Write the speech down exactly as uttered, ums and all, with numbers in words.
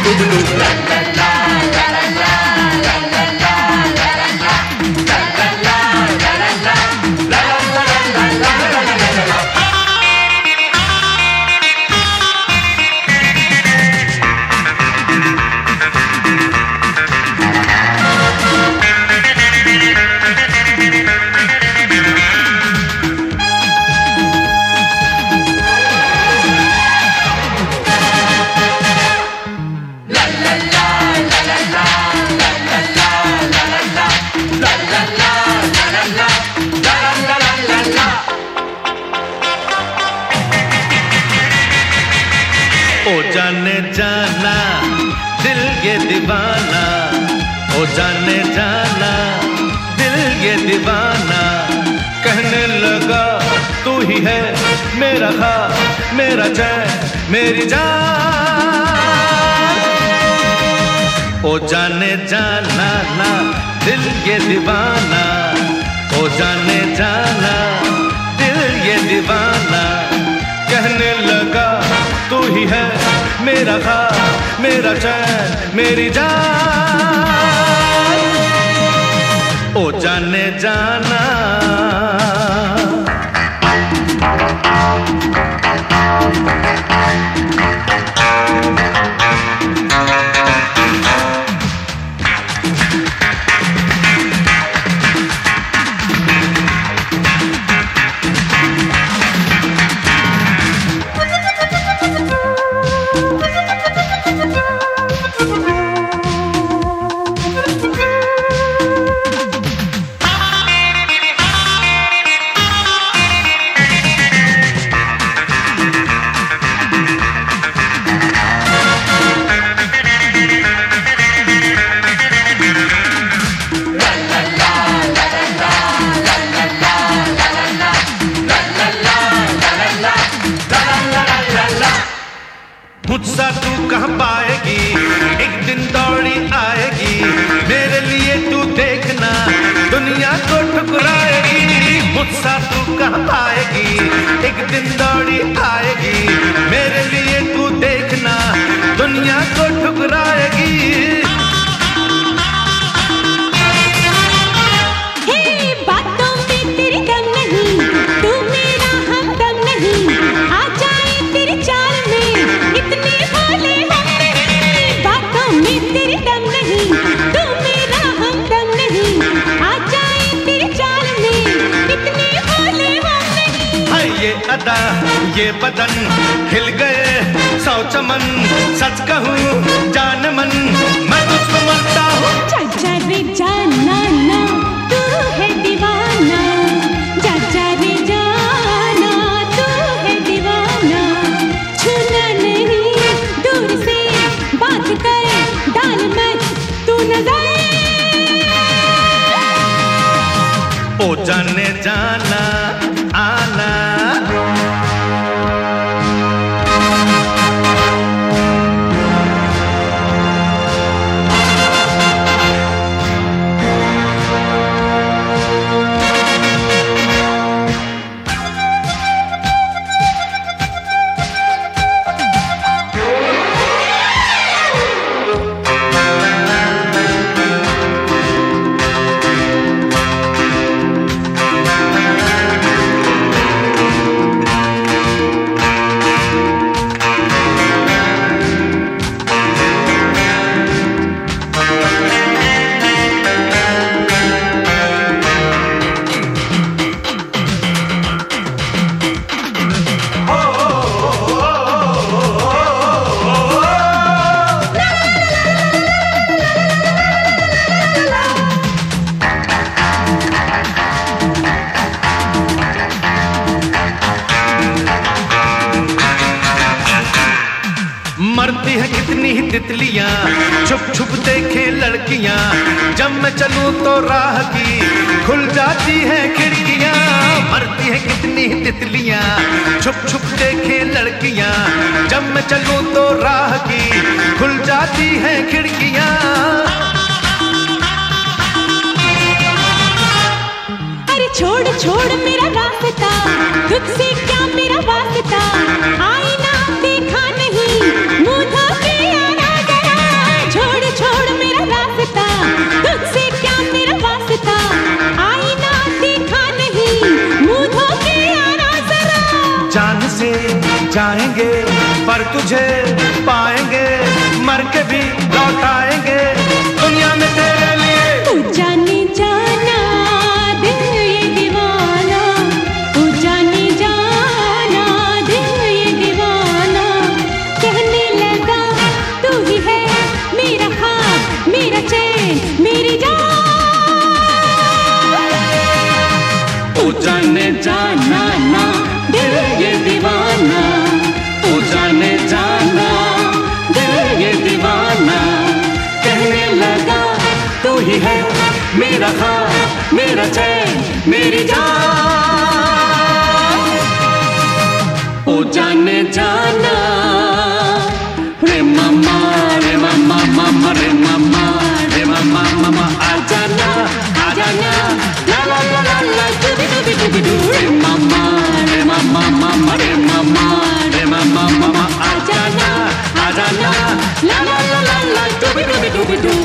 डुगलू। ओ जाने जाना दिल ये दीवाना, ओ जाने जाना दिल ये दीवाना, कहने लगा तू ही है मेरा खाब मेरा चैन मेरी जान। ओ जाने जाना ना दिल ये दीवाना, ओ जाने जाना दिल ये दीवाना, कहने लगा तू ही है मेरा खाब मेरा चैन मेरी जान। ओ जाने जाना मुझसा तू कहाँ पाएगी, एक दिन दौड़ी आएगी, मेरे लिए तू देखना दुनिया को ठुकराएगी। मुझसा तू कहाँ पाएगी, एक दिन दौड़ी आएगी, मेरे लिए तू देखना दुनिया को ठुकराएगी। हे बातों में तेरी दम नहीं, तू मेरा हमदम नहीं, आ जाए तेरी चाल में इतने भोले हम नहीं। बातों में तेरी दम नहीं, तू मेरा हमदम नहीं, आ जाए तेरी चाल में इतने भोले हम नहीं। है ये अदा ये बदन हिल गए सौ चमन, सच कहूँ जान मन मैं तुझको मरता हूँ। जा जा रे जाना ना तू है दीवाना, जा जा रे जाना तू है दीवाना, छूना नहीं दूर से बात कर डाल मत तू नजर। ओ जाने जाना आना मरती है कितनी ही तितलियां, छुप छुप देखे लड़कियां, जब मैं चलूं तो राह की खुल जाती है खिड़कियां। मरती है कितनी ही तितलियां, छुप छुप देखे लड़कियां, जब मैं चलूं तो राह की खुल जाती है खिड़कियां। अरे छोड़ छोड़ मेरा रास्ता, तुझसे क्या मेरा वास्ता, आईना देखा नहीं मुँह धो के आना जरा। जाएंगे पर तुझे पाएंगे, मर के भी लौट आएंगे दुनिया में तेरे लिए। तू जाने जाना दिल ये दीवाना, तू जाने जाना दिल ये दीवाना, कहने लगा तू ही है मेरा ख्वाब, मेरा चैन, मेरी जान। तू जाने जाना ना दिल ये दीवाना, तू जाने जाना दिल ये दीवाना, कहने लगा तू ही है मेरा ख्वाब, मेरा चैन, मेरी जान। ओ जाने जाना रे मामा रे मामा मामा रे मामा रे मामा मामा आ जाना आ जाना ला ला ला ला ला डूबी डूबी डूबी डू रे मामा रे मामा मामा रे मामा रे मामा मामा आ जाना आ जाना ला ला ला ला ला डूबी डूबी डूबी डू।